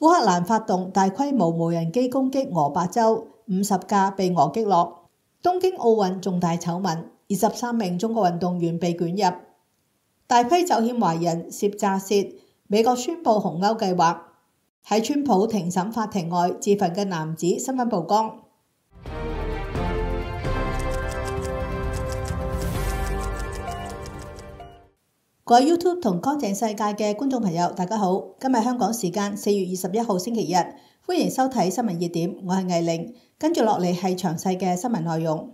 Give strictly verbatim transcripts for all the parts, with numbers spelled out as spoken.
烏克蘭發動大規模無人機攻擊俄伯州，五十架被俄擊落。東京奧運重大醜聞，二十三名中國運動員被捲入。大批酒險懷孕涉詐竊，美國宣布紅歐計劃。喺川普庭審法庭外自焚嘅男子身份曝光。各位 YouTube 同乾淨世界嘅觀眾朋友，大家好！今日香港時間四月二十一號星期日，歡迎收睇新聞熱點，我係藝玲。跟住落嚟係詳細嘅新聞內容。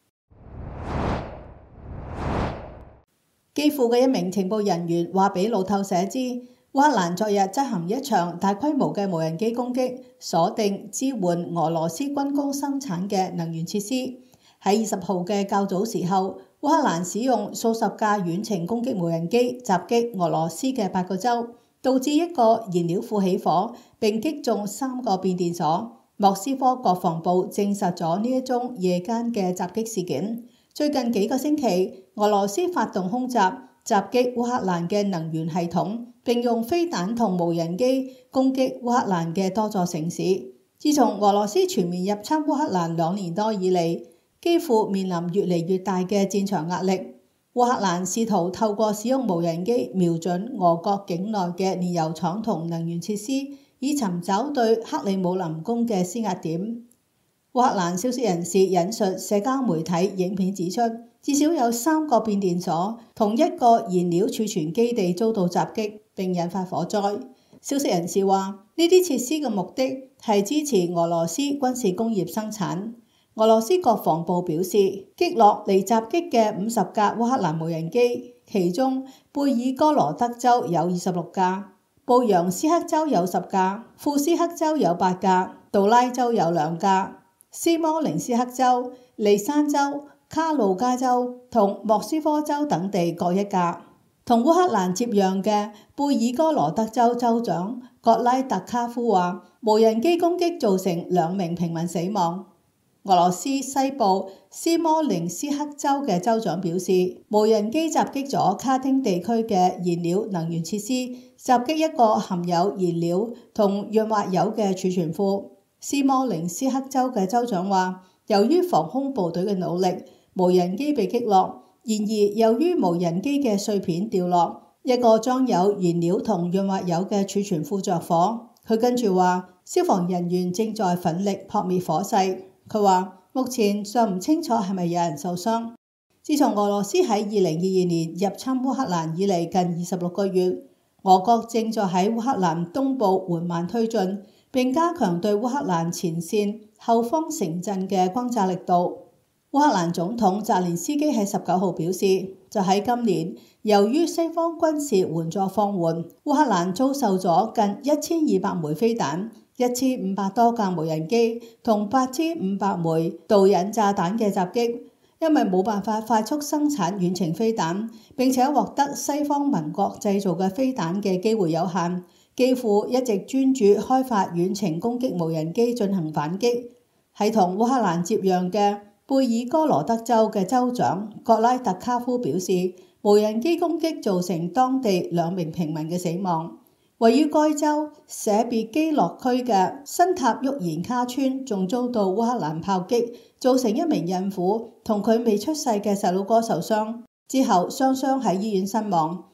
基輔嘅一名情報人員話俾路透社知，烏克蘭昨日執行一場大規模嘅無人機攻擊，鎖定支援俄羅斯軍工生產嘅能源設施。喺二十號嘅較早時候，烏克蘭使用數十架遠程攻擊無人機襲擊俄羅斯嘅八個州，導致一個燃料庫起火，並擊中三個變電所。莫斯科國防部證實咗呢一宗夜間嘅襲擊事件。最近幾個星期，俄羅斯發動空襲，襲擊烏克蘭嘅能源系統，並用飛彈同無人機攻擊烏克蘭嘅多座城市。自從俄羅斯全面入侵烏克蘭兩年多以嚟，基輔面臨越嚟越大嘅戰場壓力。烏克蘭試圖透過使用無人機瞄準俄國境內嘅煉油廠同能源設施，以尋找對克里姆林宮嘅施壓點。烏克蘭消息人士引述社交媒體影片指出，至少有三個變電所同一個燃料儲存基地遭到襲擊，並引發火災。消息人士話，呢啲設施嘅目的係支持俄羅斯軍事工業生產。俄羅斯國防部表示，擊落嚟襲擊嘅五十架烏克蘭無人機，其中貝爾哥羅德州有二十六架，布揚斯克州有十架，庫斯克州有八架，杜拉州有兩架，斯摩棱斯克州、利山州、卡魯加州同莫斯科州等地各一架。同烏克蘭接壤嘅貝爾哥羅德州州長葛拉特卡夫話，無人機攻擊造成兩名平民死亡。俄羅斯西部斯摩棱斯克州嘅州長表示，無人機襲擊咗卡丁地區嘅燃料能源設施，襲擊一個含有燃料同潤滑油嘅儲存庫。斯摩棱斯克州嘅州長話，由於防空部隊嘅努力，無人機被擊落。然而，由於無人機嘅碎片掉落，一個裝有燃料同潤滑油嘅儲存庫着火。佢跟住話，消防人員正在奮力撲滅火勢。佢話：目前尚唔清楚係咪有人受傷。自從俄羅斯喺二零二二年入侵烏克蘭以嚟近二十六個月，俄國正在喺烏克蘭東部緩慢推進，並加強對烏克蘭前線後方城鎮嘅轟炸力度。烏克蘭總統澤連斯基喺十九號表示，就喺今年，由於西方軍事援助放緩，烏克蘭遭受咗近一千二百枚飛彈、一千五百多架無人機同八千五百枚導引炸彈嘅襲擊，因為冇辦法快速生產遠程飛彈，並且獲得西方盟國製造嘅飛彈嘅機會有限，基輔一直專注開發遠程攻擊無人機進行反擊。喺同烏克蘭接壤嘅貝爾哥羅德州嘅州長葛拉特卡夫表示，無人機攻擊造成當地兩名平民嘅死亡。位於該州舍別基諾區嘅新塔沃延卡村仲遭到烏克蘭炮擊，造成一名孕婦同佢未出世嘅細佬哥受傷，之後雙雙喺醫院身亡。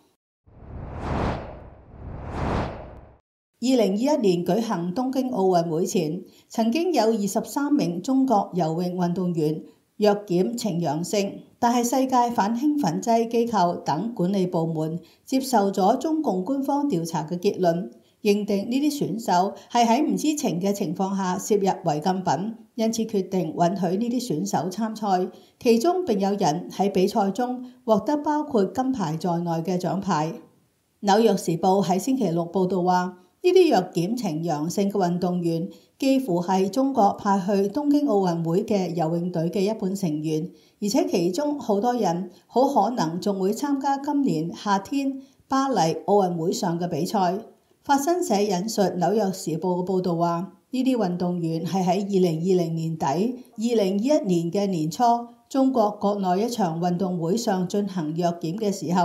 二零二一年舉行東京奧運會前，曾經有二十三名中國游泳運動員藥檢呈陽性，但係世界反興奮劑機構等管理部門接受咗中共官方調查嘅結論，認定呢啲選手係喺唔知情嘅情況下攝入違禁品，因此決定允許呢啲選手參賽，其中並有人喺比賽中獲得包括金牌在內嘅獎牌。紐約時報喺星期六報道話，呢啲藥檢呈陽性嘅運動員幾乎係中國派去東京奧運會嘅游泳隊嘅一半成員，而且其中好多人好可能仲會參加今年夏天巴黎奧運會上嘅比賽。法新社引述紐約時報嘅報道話，呢啲運動員係喺二零二零年底、二零二一年嘅年初，中國國內一場運動會上進行藥檢嘅時候，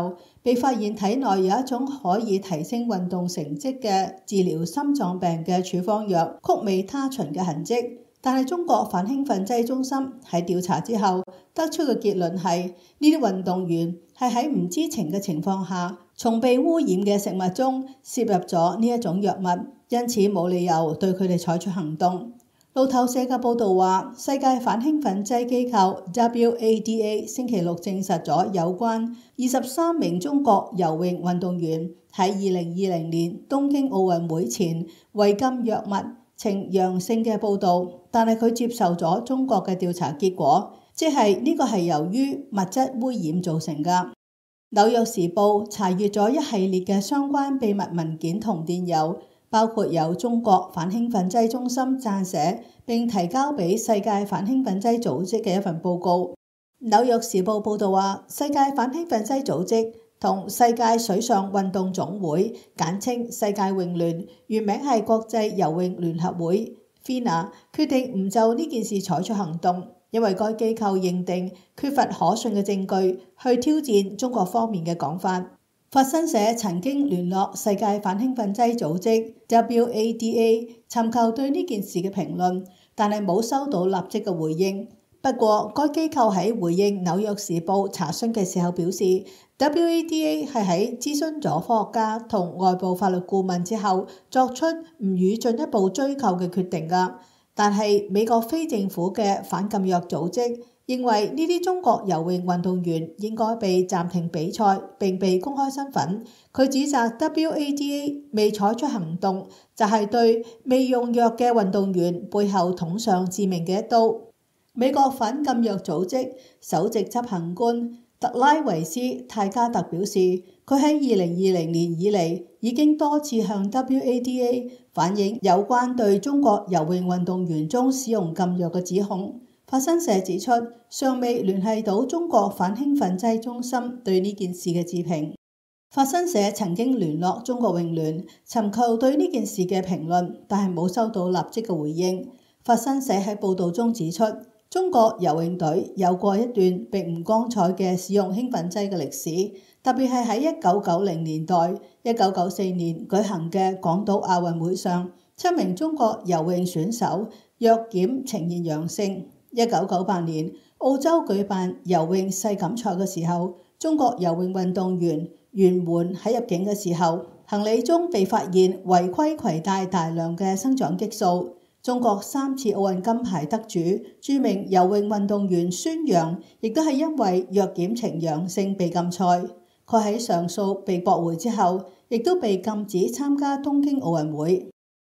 被發現體內有一種可以提升運動成績嘅治療心臟病嘅處方藥曲美他嗪嘅痕跡。但係中國反興奮劑中心喺調查之後得出嘅結論係，呢啲運動員係喺唔知情嘅情況下，從被污染嘅食物中攝入咗呢一種藥物，因此冇理由對佢哋採取行動。路透社嘅報導話，世界反興奮劑機構 W A D A 星期六證實咗有關二十三名中國游泳運動員喺二零二零年東京奧運會前違禁藥物呈陽性嘅報導，但係佢接受咗中國嘅調查結果，即係呢個係由於物質污染造成㗎。紐約時報查閱咗一系列嘅相關秘密文件同電郵，包括由中國反興奮劑中心撰寫並提交俾世界反興奮劑組織嘅一份報告。紐約時報報導話，世界反興奮劑組織同世界水上運動總會簡稱世界泳聯，原名係國際游泳聯合會 F I N A， 決定唔就呢件事採取行動，因為該機構認定缺乏可信嘅證據去挑戰中國方面嘅講法。法新社曾經聯絡世界反興奮劑組織 W A D A 尋求對呢件事嘅評論，但係冇收到立即嘅回應。不過該機構喺回應紐約時報查詢嘅時候表示， W A D A 係喺諮詢咗科學家同外部法律顧問之後作出唔予進一步追究嘅決定㗎。但係美國非政府嘅反禁藥組織認為呢啲中國游泳運動員應該被暫停比賽並被公開身份。佢指責 W A D A 未採取行動，就係對未用藥嘅運動員背後捅上致命嘅一刀。美國反禁藥組織首席執行官特拉維斯泰加特表示，佢喺二零二零年以嚟已經多次向 W A D A 反映有關對中國游泳運動員中使用禁藥嘅指控。法新社指出，尚未聯繫到中國反興奮劑中心對呢件事嘅置評。法新社曾經聯絡中國泳聯，尋求對呢件事嘅評論，但係冇收到立即嘅回應。法新社喺報導中指出，中國游泳隊有過一段並唔光彩嘅使用興奮劑嘅歷史，特別係喺一九九零年代、一九九四年舉行嘅廣島亞運會上，七名中國游泳選手藥檢呈現陽性。一九九八年澳洲舉辦游泳世錦賽嘅時候，中國游泳運動員袁媛喺入境嘅時候，行李中被發現違規攜帶大量嘅生長激素。中國三次奧運金牌得主、著名游泳運動員孫楊，亦都係因為藥檢呈陽性被禁賽。佢喺上訴被駁回之後，亦都被禁止參加東京奧運會。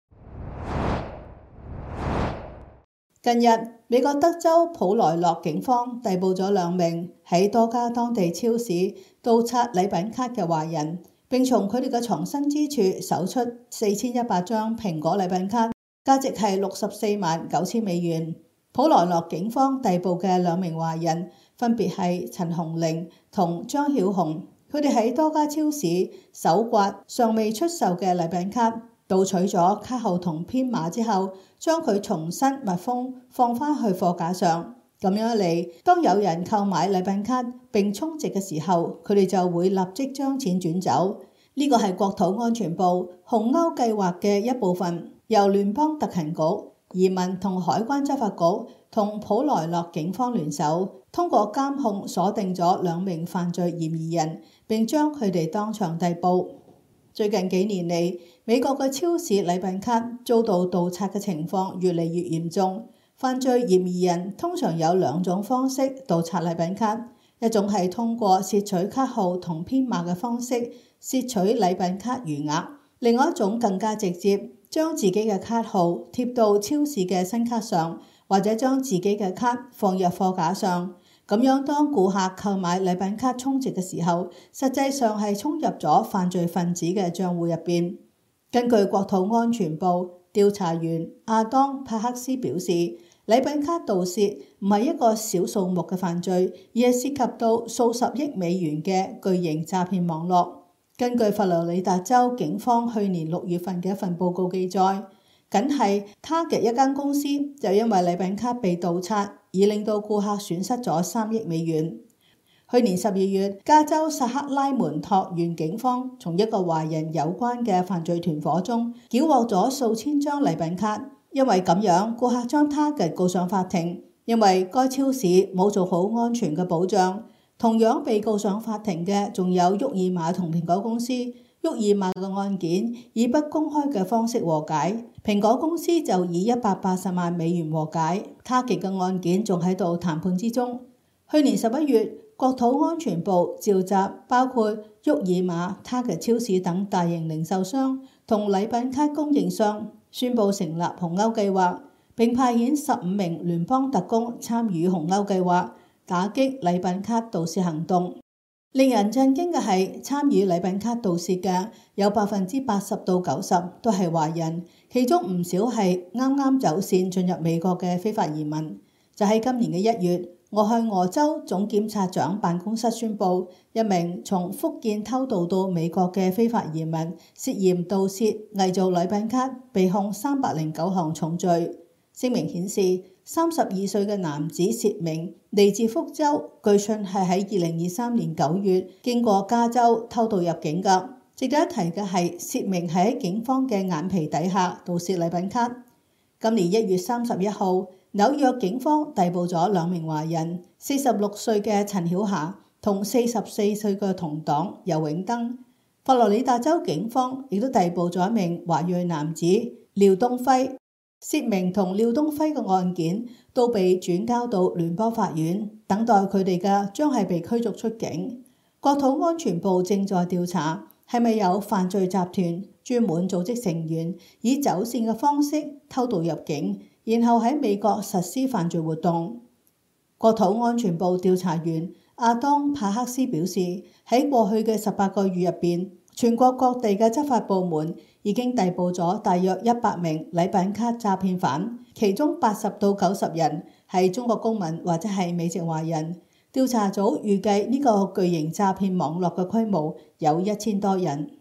近日，美國德州普萊洛警方逮捕咗兩名喺多家當地超市盜刷禮品卡嘅華人，並從佢哋嘅藏身之處搜出四千一百張蘋果禮品卡，價值係六十四萬九千美元。普萊洛警方逮捕嘅兩名華人分別係陳紅玲同張曉紅，佢哋喺多家超市搜刮尚未出售嘅禮品卡，盜取咗卡號同編碼之後，將佢重新密封放返去貨架上。咁樣一嚟，當有人購買禮品卡並充值嘅時候，佢哋就會立即將錢轉走。呢個係國土安全部紅鉤計劃嘅一部分，由聯邦特勤局、移民同海關執法局同普萊洛警方聯手，通過監控鎖定咗兩名犯罪嫌疑人，並將佢哋當場逮捕。最近幾年嚟，美國嘅超市禮品卡遭到盜刷嘅情況越嚟越嚴重。犯罪嫌疑人通常有兩種方式盜刷禮品卡，一種係通過竊取卡號同編碼嘅方式竊取禮品卡餘額，另外一種更加直接，將自己嘅卡號貼到超市嘅新卡上，或者將自己嘅卡放入貨架上。咁樣當顧客購買禮品卡充值嘅時候，實際上係充入咗犯罪分子嘅賬戶入邊。根據國土安全部調查員亞當帕克斯表示，禮品卡盜竊唔係一個小數目嘅犯罪，而係涉及到數十億美元嘅巨型詐騙網絡。根據佛羅里達州警方去年六月份嘅一份報告記載，僅係 Target 一間公司就因為禮品卡被盜刷而令到顧客損失咗三億美元。 去年十二月，加州薩克拉門托縣警方從一個華人有關嘅犯罪團夥中繳獲咗數千張禮品卡，因為咁樣，顧客將 Target 告上法庭，因為該超市冇做好安全嘅保障。同樣被告上法庭嘅仲有沃爾瑪同蘋果公司。沃爾瑪嘅案件以不公開嘅方式和解，蘋果公司就以一百八十萬美元和解。Target嘅案件仲喺度談判之中。去年十一月，國土安全部召集包括沃爾瑪、Target 超市等大型零售商同禮品卡供應商，宣布成立紅鈎計劃，並派遣十五名聯邦特工參與紅鈎計劃，打擊禮品卡盜竊行動。令人震驚嘅係，參與禮品卡盜竊嘅有百分之八十到九十都係華人，其中唔少係啱啱走線進入美國嘅非法移民。就喺今年嘅一月，俄亥俄州總檢察長辦公室宣布，一名從福建偷渡到美國嘅非法移民涉嫌盜竊、偽造禮品卡，被控三百零九項重罪。聲明顯示，三十二歲嘅男子薛明嚟自福州，據信係喺二零二三年九月經過加州偷渡入境㗎。值得一提嘅係，薛明係喺警方嘅眼皮底下盜竊禮品卡。今年一月三十一號，紐約警方逮捕咗兩名華人，四十六歲嘅陳曉霞同四十四歲嘅同黨游永登。佛羅里達州警方亦都逮捕咗一名華裔男子廖東輝。薛明同廖東輝嘅案件都被轉交到聯邦法院，等待佢哋嘅將係被驅逐出境。國土安全部正在調查係咪有犯罪集團專門組織成員以走線嘅方式偷渡入境，然後喺美國實施犯罪活動。國土安全部調查員阿當帕克斯表示，喺過去嘅十八個月入邊，全國各地嘅執法部門已經逮捕咗大約一百名禮品卡詐騙犯，其中八十到九十人係中國公民或者係美籍華人。調查組預計呢個巨型詐騙網絡嘅規模有一千多人。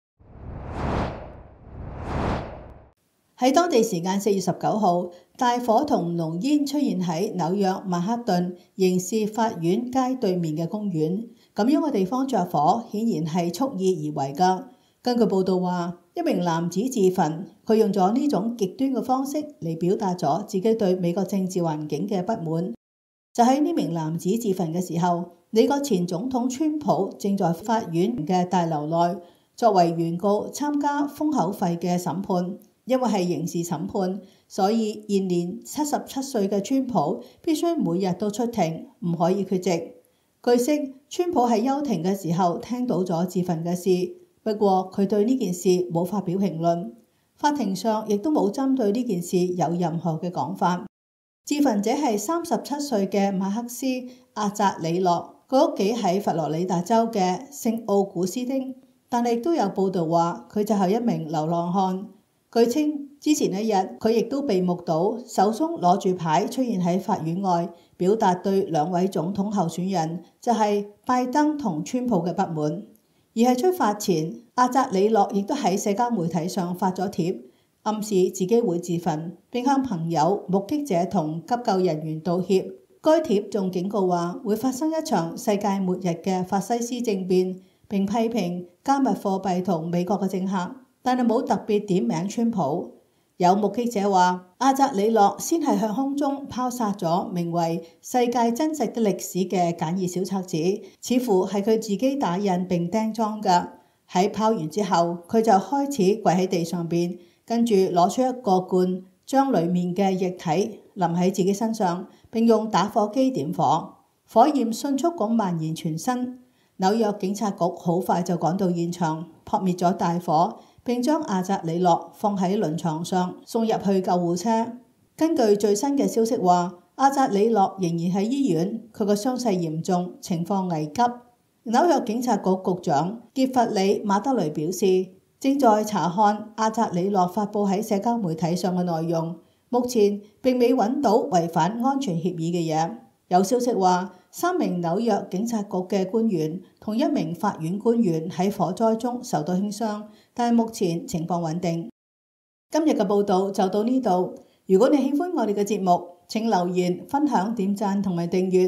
喺當地時間四月十九號，大火同濃煙出現喺紐約曼克頓刑事法院街對面嘅公園。咁樣嘅地方着火，顯然係蓄意而為㗎。根據報道話，一名男子自焚，佢用咗呢種極端嘅方式嚟表達咗自己對美國政治環境嘅不滿。就喺呢名男子自焚嘅時候，美國前總統川普正在法院嘅大樓內作為原告參加封口費嘅審判。因為係刑事審判，所以現年七十七歲嘅川普必須每日都出庭，唔可以缺席。據悉，川普喺休庭嘅時候聽到咗自焚嘅事，不過佢對呢件事冇發表評論。法庭上亦都冇針對呢件事有任何嘅講法。自焚者係三十七歲嘅馬克斯阿扎里諾，佢屋企喺佛羅里達州嘅聖奧古斯丁，但係亦都有報道話佢就係一名流浪漢。據稱，之前一日佢亦都被目睹手中攞住牌出現喺法院外，表達對兩位總統候選人，就係拜登同川普嘅不滿。而喺出發前，阿扎里諾亦都喺社交媒體上發咗帖，暗示自己會自焚，並向朋友、目擊者同急救人員道歉。該帖仲警告話會發生一場世界末日嘅法西斯政變，並批評加密貨幣同美國嘅政客。但係冇特別點名川普。有目擊者話，阿扎里諾先係向空中拋撒咗名為《世界真實的歷史》嘅簡易小冊子，似乎係佢自己打印並釘裝㗎。喺拋完之後，佢就開始跪喺地上邊，跟住攞出一個罐，將裡面嘅液體淋喺自己身上，並用打火機點火，火焰迅速咁蔓延全身。紐約警察局好快就趕到現場，撲滅咗大火。並將阿扎里諾放喺輪床上，送入去救護車。根據最新嘅消息話，阿扎里諾仍然喺醫院，佢個傷勢嚴重，情況危急。紐約警察局局長傑弗里馬德雷表示，正在查看阿扎里諾發佈喺社交媒體上嘅內容，目前並未揾到違反安全協議嘅嘢。有消息話，三名紐約警察局嘅官員同一名法院官員喺火災中受到輕傷，但係目前情況穩定。今日嘅報道就到呢度。如果你喜歡我哋嘅節目，請留言、分享、點讚同埋訂閱。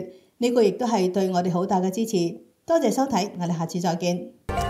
呢個亦都係對我哋好大嘅支持。多謝收睇，我哋下次再見。